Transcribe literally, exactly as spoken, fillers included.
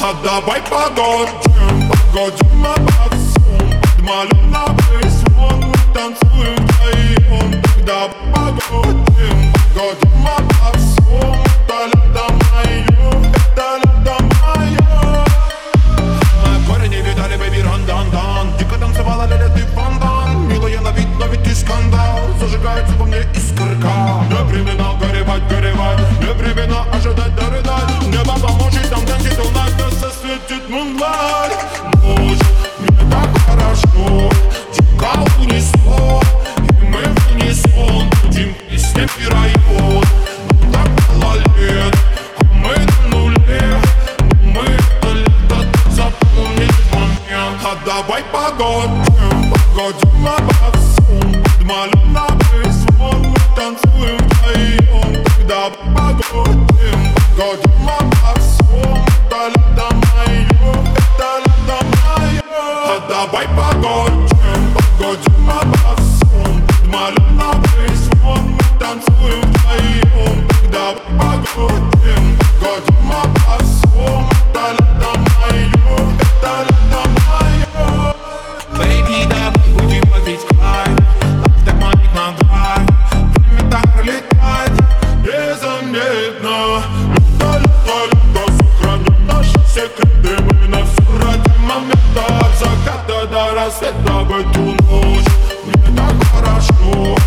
А давай погодим, погодим обо всем. Под малиновый звон мы танцуем вдвоем. Тогда погодим, погодим обо всем. Это лето мое, это лето мое. Мы в горе не видали, бэйби, ран-дан-дан. Дико танцевала ля-ля, ты фонтан. Милая на вид, но ведь ты скандал. Зажигается во мне искорка. Не времена горевать, горевать. Не времена ожидать, дорыдать. Небо поможет нам танцить, у нас засветит мунлайт. Ночь, мне так хорошо. Дико унесло, и мы в унисон будем песням и район. Нам так мало лет, а мы на нуле. Но мы это лето запомнить момент. А давай погодим, погодим обо всем. Под малиновый звон мы танцуем вдвоем. Тогда погодим, погодим обо всем. Это лето мое, это лето мое. А давай погодим, погодим обо всем. Под малиновый звон мы танцуем вдвоем. Тогда погодим, погодим обо всем. Это лето мое, это лето мое. Baby, давай будем ловить кайф. Автоматик на драйв. Время так пролетает незаметно. Лето, лето, лето, сохраним наши секреты. Мы на все ради момента. От заката до рассвета в эту ночь. Мне так хорошо.